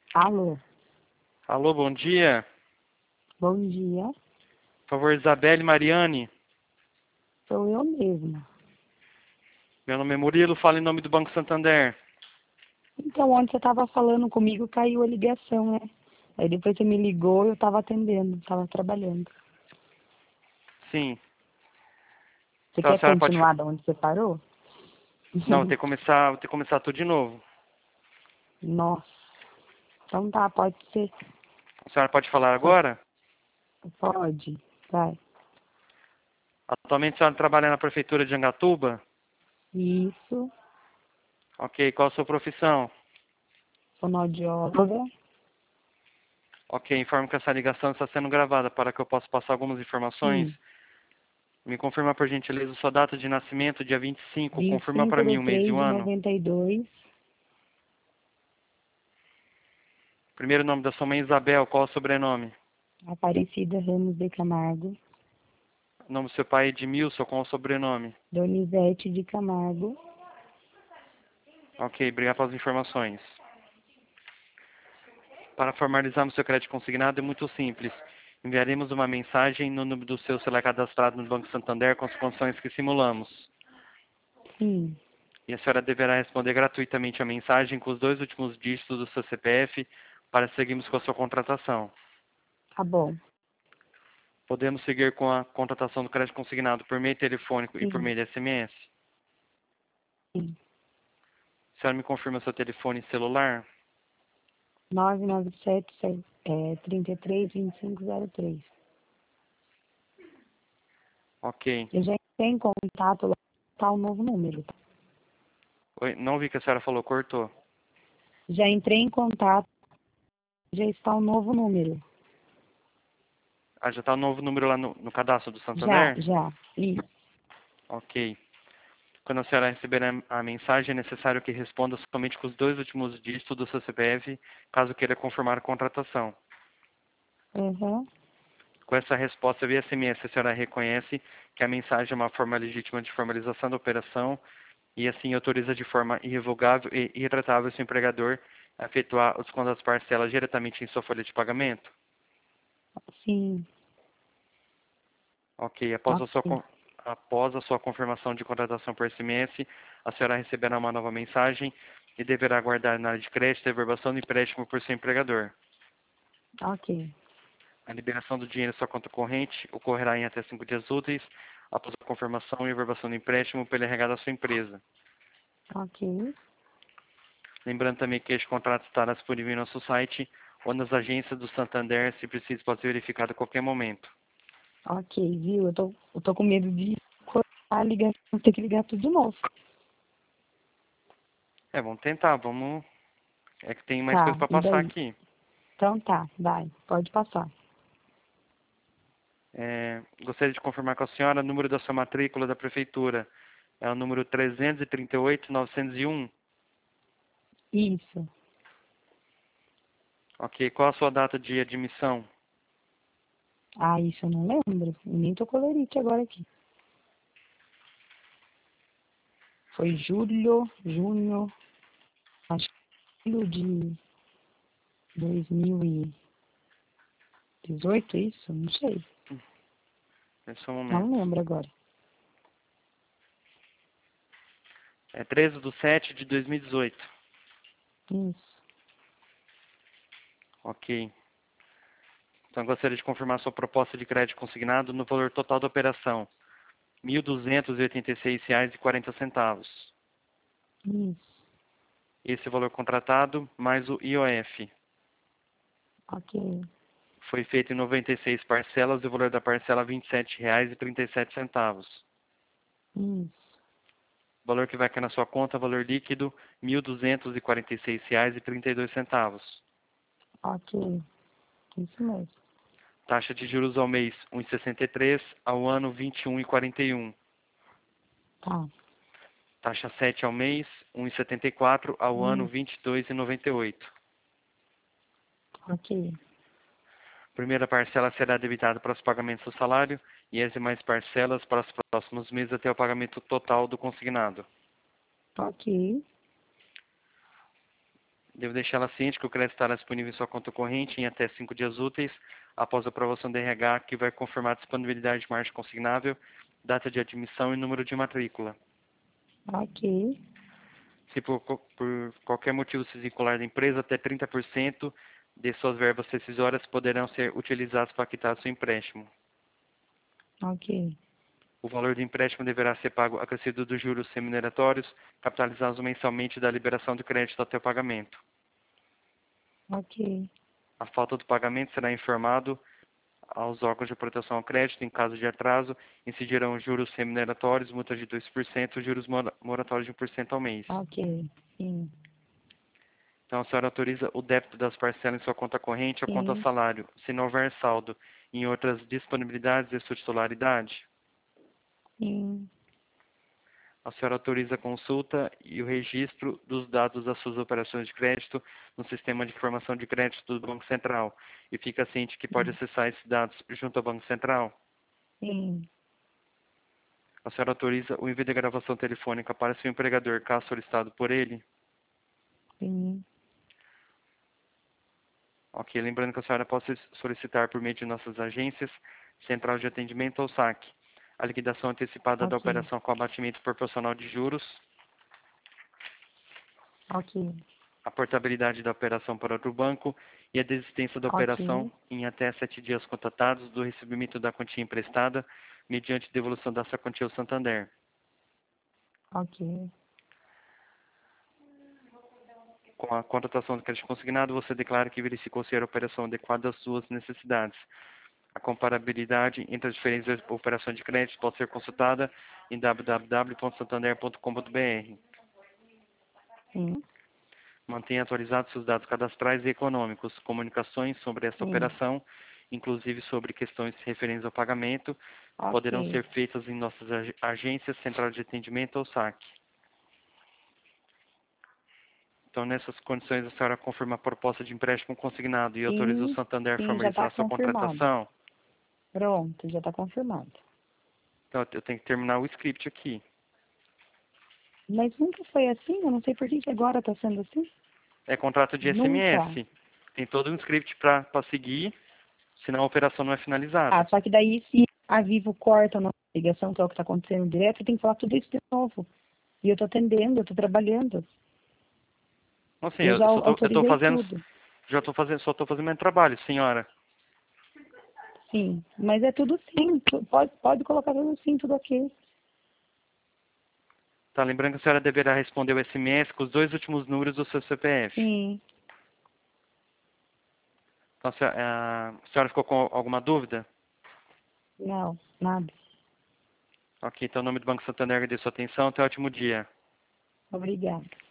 Alô, Alô, bom dia. bom dia. Por favor, Isabelle Mariani. Sou eu mesma. Meu nome é Murilo, falo em nome do Banco Santander. Então, ontem você estava falando comigo, caiu a ligação, né? Aí depois você me ligou, eu estava atendendo, estava trabalhando. Sim. Você Então a quer senhora pode... continuar de onde você parou? Não, vou ter que começar tudo de novo. Nossa. Então tá, pode ser. A senhora pode falar agora? Pode. Vai. Atualmente a senhora trabalha na Prefeitura de Angatuba? Isso. Ok, qual a sua profissão? Fonoaudióloga. Ok, informo que essa ligação está sendo gravada para que eu possa passar algumas informações. Sim. Me confirma, por gentileza, sua data de nascimento, dia 25. Confirma para 25 mim de o mês e 3 o de ano. 92. Primeiro nome da sua mãe, Isabel. Qual o sobrenome? Aparecida Ramos de Camargo. O nome do seu pai, Edmilson. Qual o sobrenome? Donizete de Camargo. Ok, obrigado pelas informações. Para formalizarmos seu crédito consignado é muito simples. Enviaremos uma mensagem no número do seu celular cadastrado no Banco Santander com as condições que simulamos. Sim. E a senhora deverá responder gratuitamente a mensagem com os 2 últimos dígitos do seu CPF para seguirmos com a sua contratação. Tá bom. Podemos seguir com a contratação do crédito consignado por meio telefônico e por Sim. meio de SMS? Sim. A senhora me confirma seu telefone celular? 997 33 2503. Ok. Eu já entrei em contato, lá está o novo número. Oi, não vi que a senhora falou, cortou. Já entrei em contato, já está o novo número. Ah, já está o novo número lá no cadastro do Já, Santander? já. Isso. Ok. Quando a senhora receber a mensagem, é necessário que responda somente com os 2 últimos dígitos do seu CPF, caso queira confirmar a contratação. Uhum. Com essa resposta via SMS, a senhora reconhece que a mensagem é uma forma legítima de formalização da operação e assim autoriza de forma irrevogável e irretratável seu empregador a efetuar os desconto das parcelas diretamente em sua folha de pagamento? Sim. Ok. Ok. Após a sua confirmação de contratação por SMS, a senhora receberá uma nova mensagem e deverá aguardar na área de crédito a verbação do empréstimo por seu empregador. Ok. A liberação do dinheiro em sua conta corrente ocorrerá em até 5 dias úteis após a confirmação e verbação do empréstimo pelo RH da sua empresa. Ok. Lembrando também que este contrato estará disponível em nosso site ou nas agências do Santander, se preciso, pode ser verificado a qualquer momento. Ok, viu? Eu tô com medo de cortar a ligação, ter que ligar tudo de novo. Vamos tentar, vamos... É que tem mais Tá, coisa para e passar daí? aqui. Então tá, vai. Pode passar. Gostaria de confirmar com a senhora o número da sua matrícula da prefeitura. É o número 338.901. Isso. Ok, qual a sua data de admissão? Ah, isso eu não lembro. Eu nem tô colorite agora aqui. Foi junho, acho que julho de 2018, isso? Não sei. Nesse momento. Não lembro agora. É 13/7/2018. Isso. Ok. Então gostaria de confirmar sua proposta de crédito consignado no valor total da operação. R$ 1.286,40. Isso. Esse é o valor contratado mais o IOF. Ok. Foi feito em 96 parcelas e o valor da parcela R$ 27,37. Isso. O valor que vai cair na sua conta, valor líquido, R$ 1.246,32. Ok. Isso mesmo. Taxa de juros ao mês, 1,63, ao ano, 21,41. Tá. Taxa 7 ao mês, 1,74, ao ano, Isso. 22,98. Ok. Primeira parcela será debitada para os pagamentos do salário e as demais parcelas para os próximos meses até o pagamento total do consignado. Ok. Devo deixá-la ciente que o crédito estará disponível em sua conta corrente em até 5 dias úteis após a aprovação do RH, que vai confirmar a disponibilidade de margem consignável, data de admissão e número de matrícula. Ok. Se por qualquer motivo se desvincular da empresa, até 30% de suas verbas rescisórias poderão ser utilizadas para quitar seu empréstimo. Ok. O valor do empréstimo deverá ser pago acrescido dos juros remuneratórios, capitalizados mensalmente da liberação do crédito até o pagamento. Ok. A falta do pagamento será informado aos órgãos de proteção ao crédito. Em caso de atraso, incidirão juros remuneratórios, multas de 2% e juros moratórios de 1% ao mês. Ok. Sim. Então, a senhora autoriza o débito das parcelas em sua conta corrente ou conta Sim. salário, se não houver saldo em outras disponibilidades de sua titularidade? Sim. A senhora autoriza a consulta e o registro dos dados das suas operações de crédito no sistema de informação de crédito do Banco Central e fica ciente que pode acessar esses dados junto ao Banco Central? Sim. A senhora autoriza o envio de gravação telefônica para seu empregador, caso solicitado por ele? Sim. Ok, lembrando que a senhora pode solicitar por meio de nossas agências, central de atendimento ou saque, a liquidação antecipada da Ok. operação com abatimento proporcional de juros, Ok. a portabilidade da operação para outro banco e a desistência da operação Ok. em até 7 dias contatados do recebimento da quantia emprestada, mediante devolução dessa quantia ao Santander. Ok. Com a contratação do crédito consignado, você declara que verificou ser a operação adequada às suas necessidades. A comparabilidade entre as diferentes operações de crédito pode ser consultada em www.santander.com.br. Sim. Mantenha atualizados seus dados cadastrais e econômicos. Comunicações sobre esta Sim. operação, inclusive sobre questões referentes ao pagamento, poderão Ok. ser feitas em nossas agências, central de atendimento ou saque. Então, nessas condições, a senhora confirma a proposta de empréstimo consignado e autoriza o Sim. Santander a Sim, já formalizar está a sua confirmado. contratação? Pronto, já está confirmado. Então, eu tenho que terminar o script aqui. Mas nunca foi assim? Eu não sei por que que agora está sendo assim. É contrato de Nunca. SMS. Tem todo um script para seguir, senão a operação não é Ah, finalizada. só que daí se a Vivo corta a nossa ligação, que é o que está acontecendo direto, tem que falar tudo isso de novo. E eu estou atendendo, eu estou trabalhando. Então, assim, Eu já eu tô autorizei fazendo, tudo. só estou fazendo meu trabalho, senhora. Sim, mas é tudo sim. Pode colocar tudo sim, tudo ok. Tá, lembrando que a senhora deverá responder o SMS com os 2 últimos números do seu CPF. Sim. Então, a senhora ficou com alguma dúvida? Não, nada. Ok, então, em nome do Banco Santander, agradeço a sua atenção. Até ótimo dia. Obrigada.